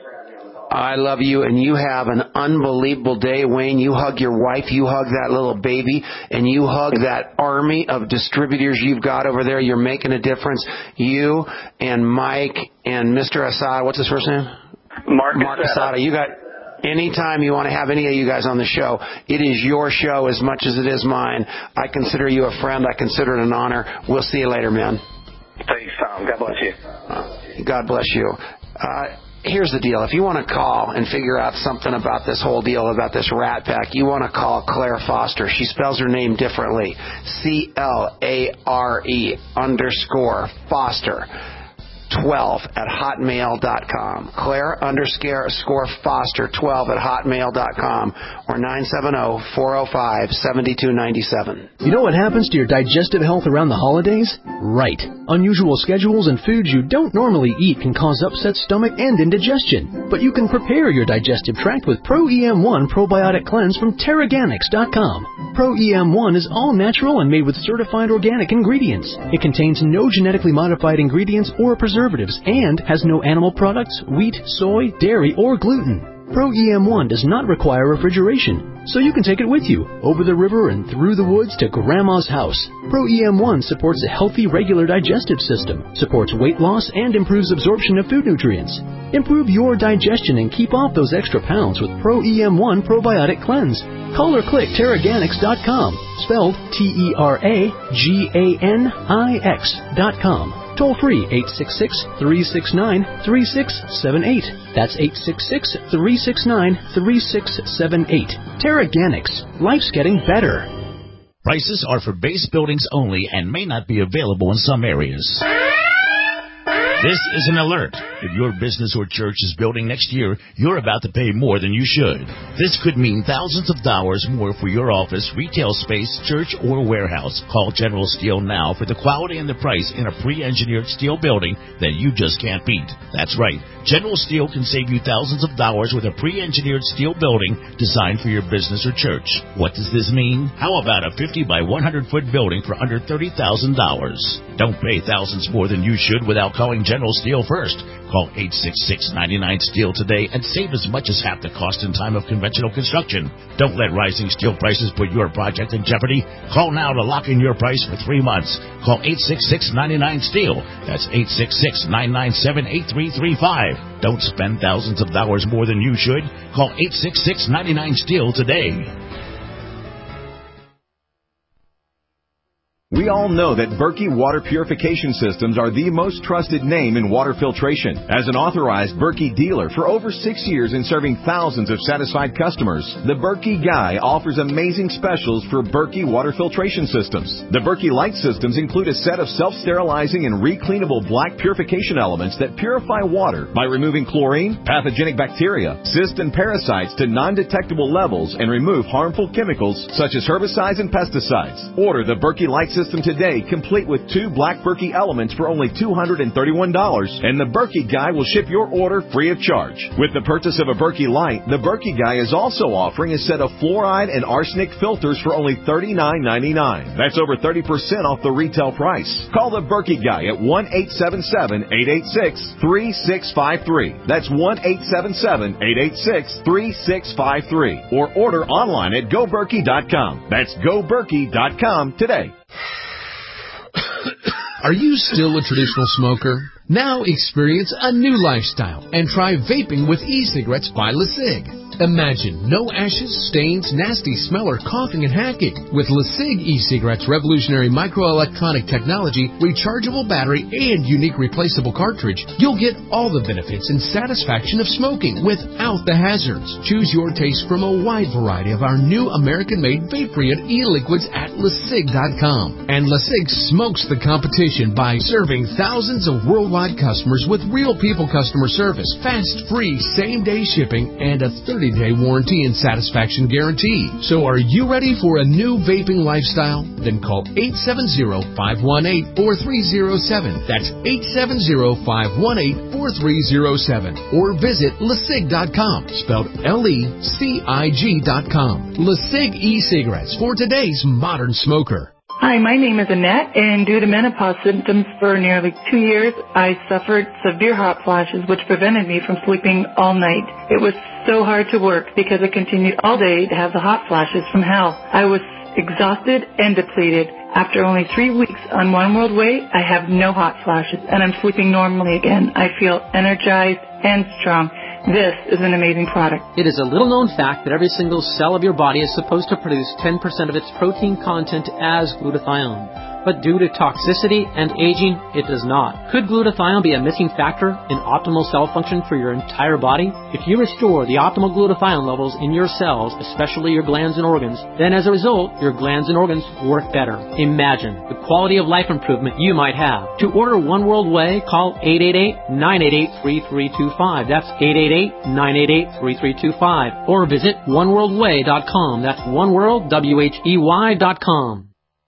I love you, and you have an unbelievable day, Wayne. You hug your wife, you hug that little baby, and you hug that army of distributors you've got over there. You're making a difference. You and Mike and Mister Asada, what's his first name? Mark, Mark Asada. You got anytime you want to have any of you guys on the show, it is your show as much as it is mine. I consider you a friend. I consider it an honor. We'll see you later, man. Thanks, Tom. God bless you. Uh, God bless you. Uh, Here's the deal. If you want to call and figure out something about this whole deal, about this Rat Pack, you want to call Claire Foster. She spells her name differently. C L A R E underscore Foster. twelve at hotmail dot com. Claire underscore Foster twelve at hotmail dot com or nine seven zero, four zero five, seven two nine seven. You know what happens to your digestive health around the holidays? Right. Unusual schedules and foods you don't normally eat can cause upset stomach and indigestion. But you can prepare your digestive tract with Pro E M one Probiotic Cleanse from Teraganix dot com. Pro E M one is all natural and made with certified organic ingredients. It contains no genetically modified ingredients or preservatives and has no animal products, wheat, soy, dairy, or gluten. Pro E M one does not require refrigeration, so you can take it with you, over the river and through the woods to Grandma's house. Pro E M one supports a healthy, regular digestive system, supports weight loss, and improves absorption of food nutrients. Improve your digestion and keep off those extra pounds with Pro E M one Probiotic Cleanse. Call or click Teraganix dot com, spelled T E R A G A N I X dot com. Toll free, eight six six, three six nine, three six seven eight. That's eight six six, three six nine, three six seven eight. Teraganix. Life's getting better. Prices are for base buildings only and may not be available in some areas. This is an alert. If your business or church is building next year, you're about to pay more than you should. This could mean thousands of dollars more for your office, retail space, church, or warehouse. Call General Steel now for the quality and the price in a pre-engineered steel building that you just can't beat. That's right. General Steel can save you thousands of dollars with a pre-engineered steel building designed for your business or church. What does this mean? How about a fifty by one hundred foot building for under thirty thousand dollars? Don't pay thousands more than you should without calling General Steel first. Call eight six six, nine nine, STEEL today and save as much as half the cost in time of conventional construction. Don't let rising steel prices put your project in jeopardy. Call now to lock in your price for three months. Call eight six six, nine nine, STEEL. That's eight six six, nine nine seven, eight three three five. Don't spend thousands of dollars more than you should. Call eight six six, nine nine, STEEL today. We all know that Berkey Water Purification Systems are the most trusted name in water filtration. As an authorized Berkey dealer for over six years and serving thousands of satisfied customers, the Berkey Guy offers amazing specials for Berkey Water Filtration Systems. The Berkey Light Systems include a set of self-sterilizing and recleanable black purification elements that purify water by removing chlorine, pathogenic bacteria, cysts, and parasites to non-detectable levels and remove harmful chemicals such as herbicides and pesticides. Order the Berkey Light Systems System today, complete with two black Berkey elements for only two hundred thirty-one dollars, and the Berkey Guy will ship your order free of charge. With the purchase of a Berkey Light, the Berkey Guy is also offering a set of fluoride and arsenic filters for only thirty-nine ninety-nine. That's over thirty percent off the retail price. Call the Berkey Guy at one eight seven seven, eight eight six, three six five three. That's one eight seven seven, eight eight six, three six five three. Or order online at go berkey dot com. That's go berkey dot com today. Are you still a traditional smoker? Now experience a new lifestyle and try vaping with e-cigarettes by LeSig. Imagine no ashes, stains, nasty smell, or coughing and hacking. With LeSig e-cigarettes' revolutionary microelectronic technology, rechargeable battery, and unique replaceable cartridge, you'll get all the benefits and satisfaction of smoking without the hazards. Choose your taste from a wide variety of our new American-made vape-free e-liquids at LeSig dot com. And LeSig smokes the competition by serving thousands of worldwide customers with real people customer service, fast, free, same-day shipping, and a thirty-day warranty and satisfaction guarantee. So are you ready for a new vaping lifestyle? Then call eight seven zero, five one eight, four three zero seven. That's eight seven zero, five one eight, four three zero seven. Or visit LeSig dot com, spelled L E C I G dot com. LeSig e-cigarettes for today's modern smoker. Hi, my name is Annette, and due to menopause symptoms for nearly two years, I suffered severe hot flashes, which prevented me from sleeping all night. It was so hard to work because I continued all day to have the hot flashes from hell. I was exhausted and depleted. After only three weeks on One World Way, I have no hot flashes, and I'm sleeping normally again. I feel energized and strong. This is an amazing product. It is a little-known fact that every single cell of your body is supposed to produce ten percent of its protein content as glutathione. But due to toxicity and aging, it does not. Could glutathione be a missing factor in optimal cell function for your entire body? If you restore the optimal glutathione levels in your cells, especially your glands and organs, then as a result, your glands and organs work better. Imagine the quality of life improvement you might have. To order One World Way, call eight eight eight, nine eight eight, three three two five. That's eight eight eight, nine eight eight, three three two five. Or visit one world way dot com. That's oneworld, W H E Y dot com.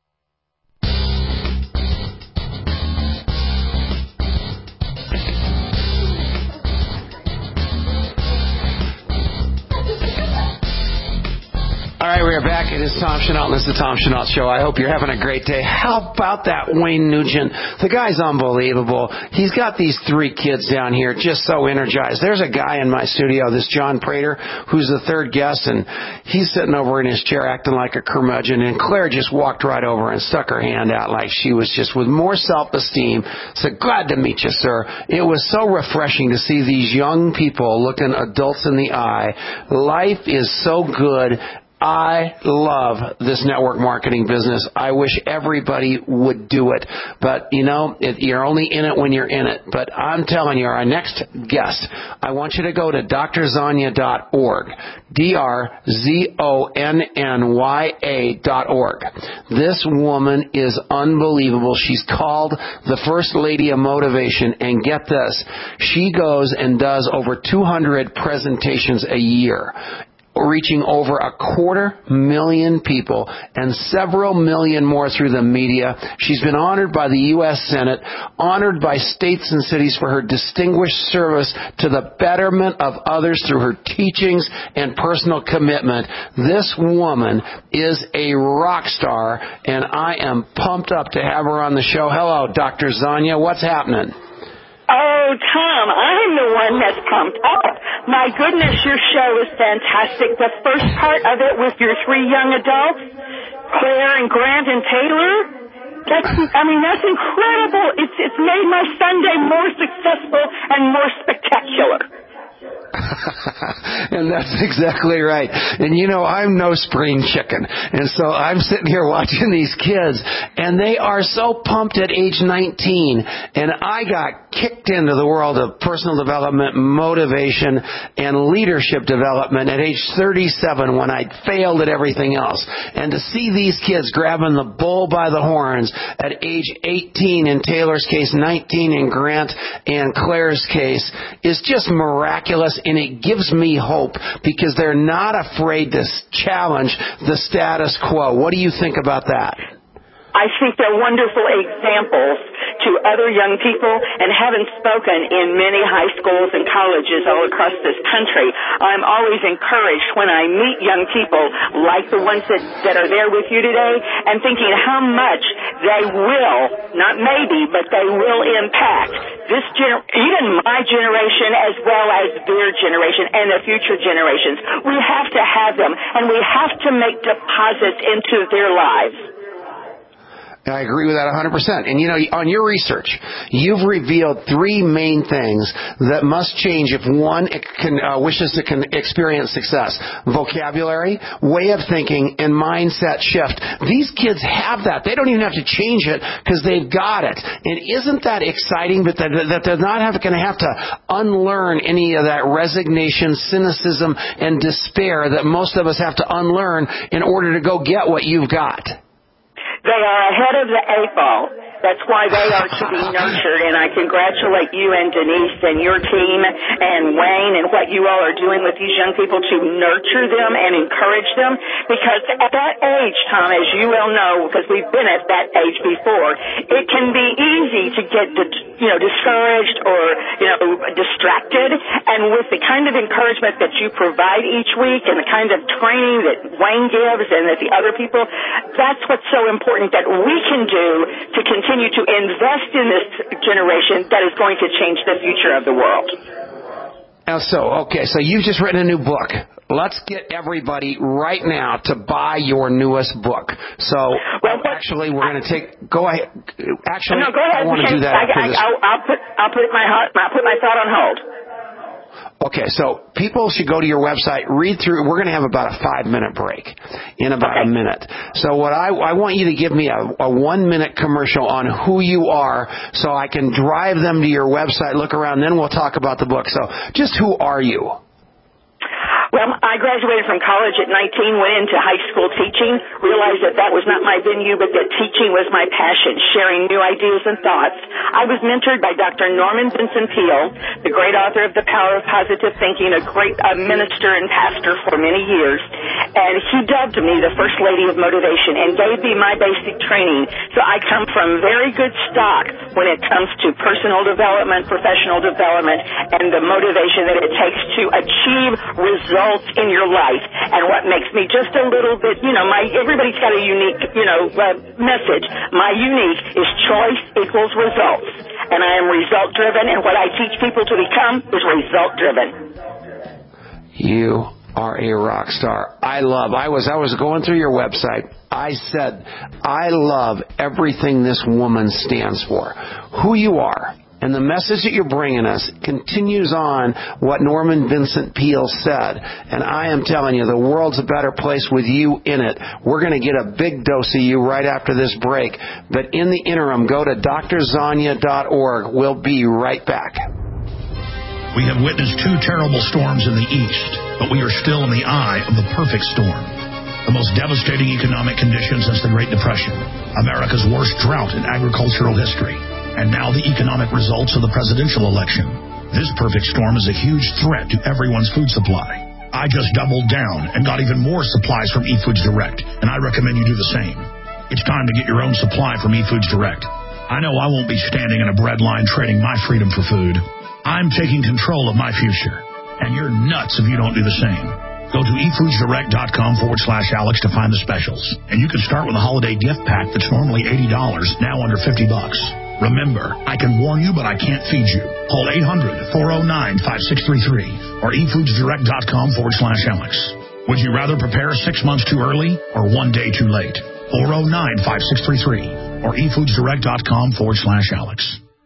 All right, we are back. It is Tom Chenault, and this is the Tom Chenault Show. I hope you're having a great day. How about that Wayne Nugent? The guy's unbelievable. He's got these three kids down here just so energized. There's a guy in my studio, this John Prater, who's the third guest, and he's sitting over in his chair acting like a curmudgeon, and Claire just walked right over and stuck her hand out like she was just with more self-esteem. Said, glad to meet you, sir. It was so refreshing to see these young people looking adults in the eye. Life is so good. I love this network marketing business. I wish everybody would do it. But, you know, it, you're only in it when you're in it. But I'm telling you, our next guest, I want you to go to D R Zonya dot org. D R Z O N N Y A dot org. This woman is unbelievable. She's called the First Lady of Motivation. And get this, she goes and does over two hundred presentations a year, reaching over a quarter million people and several million more through the media. She's been honored by the U S Senate, honored by states and cities for her distinguished service to the betterment of others through her teachings and personal commitment. This woman is a rock star, and I am pumped up to have her on the show. Hello, Doctor Zonya. What's happening? Oh, Tom, I'm the one that's pumped up. My goodness, your show is fantastic. The first part of it with your three young adults, Claire and Grant and Taylor, that's, I mean, that's incredible. It's, it's made my Sunday more successful and more spectacular. And that's exactly right. And you know, I'm no spring chicken. And so I'm sitting here watching these kids, and they are so pumped at age nineteen. And I got kicked into the world of personal development, motivation, and leadership development at age thirty-seven when I'd failed at everything else. And to see these kids grabbing the bull by the horns at age eighteen in Taylor's case, nineteen in Grant and Claire's case, is just miraculous. And it gives me hope because they're not afraid to challenge the status quo. What do you think about that? I think they're wonderful examples to other young people, and having spoken in many high schools and colleges all across this country, I'm always encouraged when I meet young people like the ones that, that are there with you today, and thinking how much they will, not maybe, but they will impact this gener- even my generation as well as their generation and the future generations. We have to have them, and we have to make deposits into their lives. I agree with that one hundred percent. And, you know, on your research, you've revealed three main things that must change if one can, uh, wishes to can experience success. Vocabulary, way of thinking, and mindset shift. These kids have that. They don't even have to change it because they've got it. And isn't that exciting that that they're not going to have to unlearn any of that resignation, cynicism, and despair that most of us have to unlearn in order to go get what you've got? They are ahead of the eight ball. That's why they are to be nurtured, and I congratulate you and Denise and your team and Wayne and what you all are doing with these young people to nurture them and encourage them, because at that age, Tom, as you well know, because we've been at that age before, it can be easy to get, you know, discouraged or, you know, distracted, and with the kind of encouragement that you provide each week and the kind of training that Wayne gives and that the other people, that's what's so important that we can do to continue to invest in this generation that is going to change the future of the world. Now, so, okay, so you've just written a new book. Let's get everybody right now to buy your newest book. So, well, actually, we're going to take. Go ahead. Actually, no, go ahead. I want to do that. I, after I, this. I'll, I'll put I'll put my I'll put my thought on hold. Okay, so people should go to your website, read through. We're going to have about a five-minute break in about okay. a minute. So what I, I want you to give me a, a one-minute commercial on who you are so I can drive them to your website, look around, then we'll talk about the book. So just who are you? Well, I graduated from college at nineteen, went into high school teaching, realized that that was not my venue, but that teaching was my passion, sharing new ideas and thoughts. I was mentored by Doctor Norman Vincent Peale, the great author of The Power of Positive Thinking, a great uh, minister and pastor for many years. And he dubbed me the First Lady of Motivation and gave me my basic training. So I come from very good stock when it comes to personal development, professional development, and the motivation that it takes to achieve results in your life. And what makes me just a little bit, you know, my everybody's got a unique, you know, uh, message. My unique is choice equals results. And I am result driven, and what I teach people to become is result driven. You are a rock star. I love, I was, I was going through your website. I said, I love everything this woman stands for. Who you are. And the message that you're bringing us continues on what Norman Vincent Peale said. And I am telling you, the world's a better place with you in it. We're going to get a big dose of you right after this break. But in the interim, go to D R Zanya dot org. We'll be right back. We have witnessed two terrible storms in the east, but we are still in the eye of the perfect storm. The most devastating economic conditions since the Great Depression, America's worst drought in agricultural history, and now the economic results of the presidential election. This perfect storm is a huge threat to everyone's food supply. I just doubled down and got even more supplies from eFoods Direct, and I recommend you do the same. It's time to get your own supply from eFoods Direct. I know I won't be standing in a bread line trading my freedom for food. I'm taking control of my future, and you're nuts if you don't do the same. Go to eFoodsDirect.com forward slash Alex to find the specials. And you can start with a holiday gift pack that's normally eighty dollars, now under fifty bucks. Remember, I can warn you, but I can't feed you. Call eight hundred, four oh nine, five six three three or eFoodsDirect.com forward slash Alex. Would you rather prepare six months too early or one day too late? four oh nine, five six three three or eFoodsDirect.com forward slash Alex.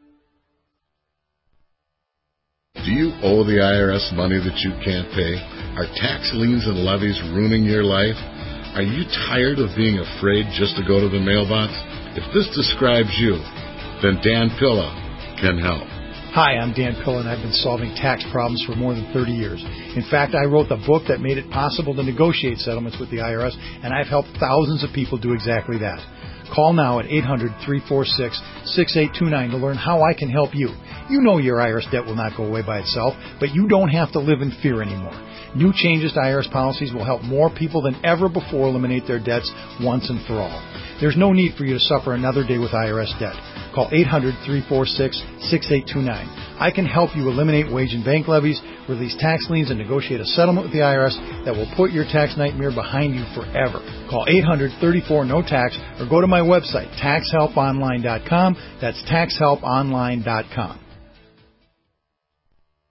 Do you owe the I R S money that you can't pay? Are tax liens and levies ruining your life? Are you tired of being afraid just to go to the mailbox? If this describes you, then Dan Pilla can help. Hi, I'm Dan Pilla, and I've been solving tax problems for more than thirty years. In fact, I wrote the book that made it possible to negotiate settlements with the I R S, and I've helped thousands of people do exactly that. Call now at eight hundred, three four six, six eight two nine to learn how I can help you. You know your I R S debt will not go away by itself, but you don't have to live in fear anymore. New changes to I R S policies will help more people than ever before eliminate their debts once and for all. There's no need for you to suffer another day with I R S debt. Call eight hundred, three four six, six eight two nine. I can help you eliminate wage and bank levies, release tax liens, and negotiate a settlement with the I R S that will put your tax nightmare behind you forever. Call eight hundred, thirty-four, no tax or go to my website, tax help online dot com. That's tax help online dot com.